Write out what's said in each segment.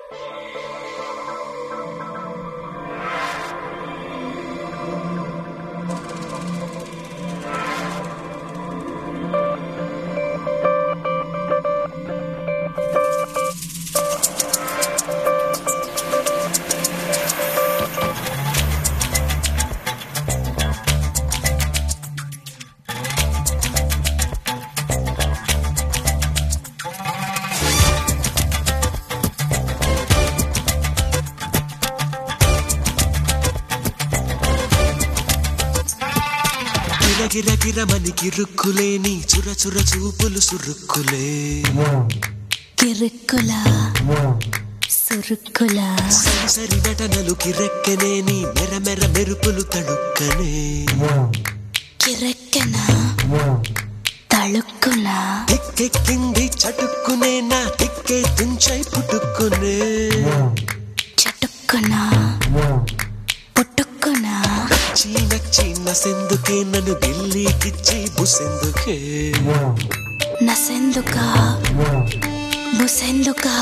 గిరగిరమని గిరుక్కులేని చురచుర చూపులు సురుక్కులే కిరుక్కులా సురుక్కులా సరి నటనలు కిరెక్కనేని మెరమెర మెరుపులు తడుక్కనే కిరెక్కన తళుక్కునా టిక్కెక్కింది చటుక్కునే నా టిక్కే తుంచై పుట్టుక్కునే చటుక్కునా పుట్టుక్కునా నచ్చి నసెందుకే నన్ను ఢిల్లీకిచ్చి బుసెందుకే నసెందుకా బుసెందుకా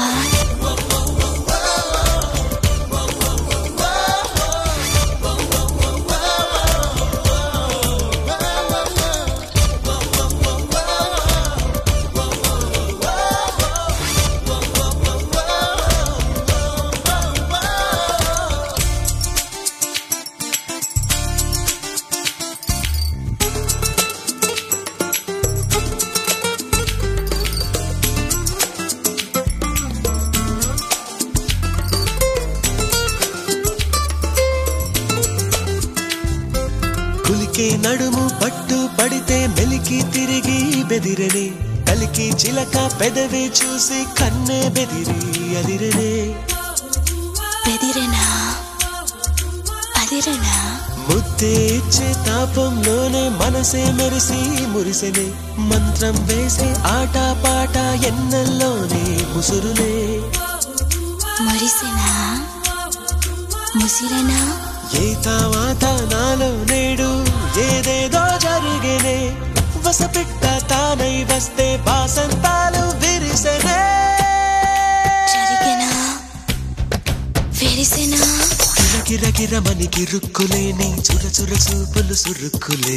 కులికే నడుము పట్టు పడితే మెలికి తిరిగి బెదిరనే కలికి చిలక పెదవి చూసి కన్నే బెదిరి అదిరనే బెదిరేనా అదిరేనా ముద్దే ఇచ్చే తాపంలోనే మనసే మెరిసి మురిసెనే మంత్రం వేసే ఆట పాట ఎన్నెల్లోనే ముసురులే మురిసెనా ముసిరేనా ఏ తావాత నాలో నేడు ఏదేదో జరిగేనే వసపిట్ట తానై వస్తే బాసంతాలు విరిసెనే జరిగేనా విరిసెనా గిరగిరమని గిరుక్కులేని చురచుర చూపులు సురుక్కులే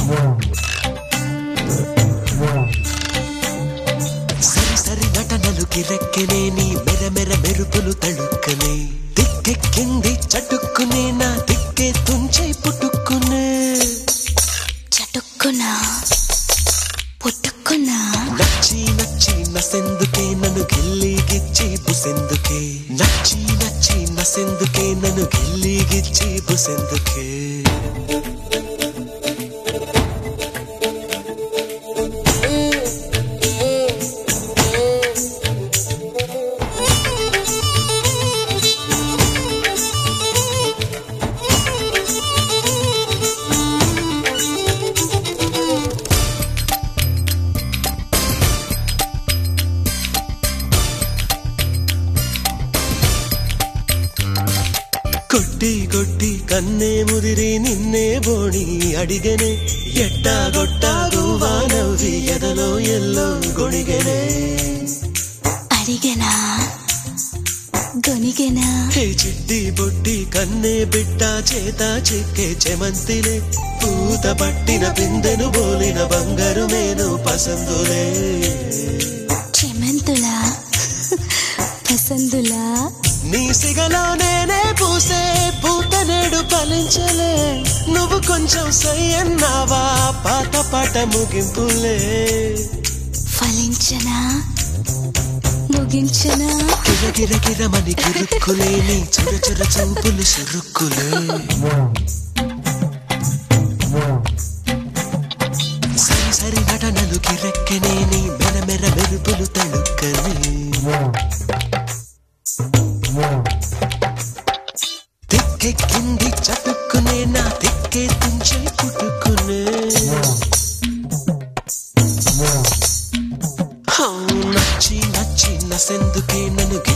సరి నటనలు కిరెక్కనేని మెరమెర మెరుపులు తడుక్కనే దిక్కెక్కింది చటుక్కునే నా దిక్కే తుంచై పుట్టుక్కునే చటుక్కునా పుట్టుక్కునా నచ్చి నసెందుకే నన్ను గిల్లీగిచ్చి బుసెందుకే నచ్చి నసెందుకే నన్ను గిల్లీగిచ్చి బుసెందుకే కొట్టి కన్నే ముదిరి నిన్నే బోణి అడిగనే ఎట్టా గొట్టాగు వానవి ఎదలో ఎల్లో గొణిగనే అడిగనా గొనిగనా హే చిట్టి బొట్టి కన్నే బిడ్డ చేత చిక్కే చెమంతిలే పూత పట్టిన పిందెను బోలిన బంగారు మేను పసందులే చెమంతులా పసందులా నీ సిగలో నేనే పూసే పూత నేడు ఫలించలే నువ్వు కొంచెం సై అన్నావా పాత పాట ముగింపులే ఫలించనా ముగించనా గిరగిరమని గిరుక్కులేని చురచుర చూపులు సురుక్కులే సరి నటనలు కిరెక్కనేని మెరమెర మెరుపులు తడుక్కనే దిక్కెక్కింది చటుక్కునే నా దిక్కే తుంచై పుట్టుకునే నచ్చి నసెందుకే నన్ను